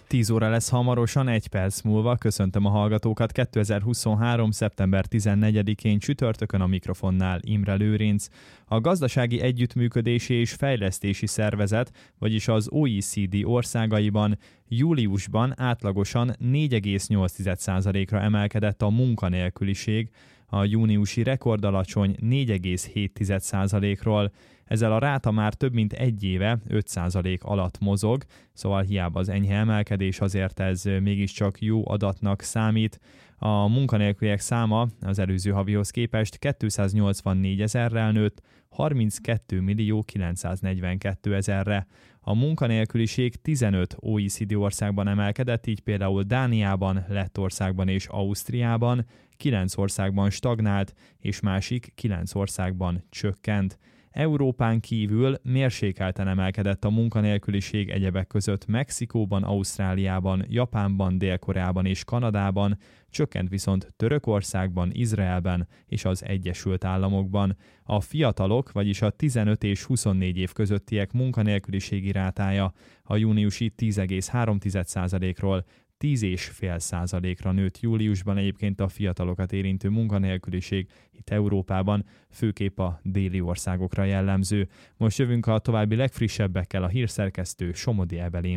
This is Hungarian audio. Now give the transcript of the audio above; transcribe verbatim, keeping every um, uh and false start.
tíz óra lesz hamarosan, egy perc múlva. Köszöntöm a hallgatókat. kétezer-huszonhárom. szeptember tizennegyedikén csütörtökön a mikrofonnál Imre Lőrinc. A Gazdasági Együttműködési és Fejlesztési Szervezet, vagyis az o e cé dé országaiban júliusban átlagosan négy egész nyolc százalékra emelkedett a munkanélküliség, a júniusi rekordalacsony négy egész hét százalékról. Ezzel a ráta már több mint egy éve öt százalék alatt mozog, szóval hiába az enyhe emelkedés, azért ez mégiscsak jó adatnak számít. A munkanélküliek száma az előző havihoz képest kétszáznyolcvannégy ezerrel nőtt, harminckettő millió kilencszáznegyvenkettő ezerre. A munkanélküliség tizenöt o e cé dé országban emelkedett, így például Dániában, Lettországban és Ausztriában, kilenc országban stagnált, és másik kilenc országban csökkent. Európán kívül mérsékelten emelkedett a munkanélküliség egyebek között Mexikóban, Ausztráliában, Japánban, Dél-Koreában és Kanadában, csökkent viszont Törökországban, Izraelben és az Egyesült Államokban. A fiatalok, vagyis a tizenöt és huszonnégy év közöttiek munkanélküliségi rátája a júniusi tíz egész három százalékról tíz egész öt százalékra nőtt júliusban. Egyébként a fiatalokat érintő munkanélküliség itt Európában főképp a déli országokra jellemző. Most jövünk a további legfrissebbekkel, a hírszerkesztő Somodi Evelyn.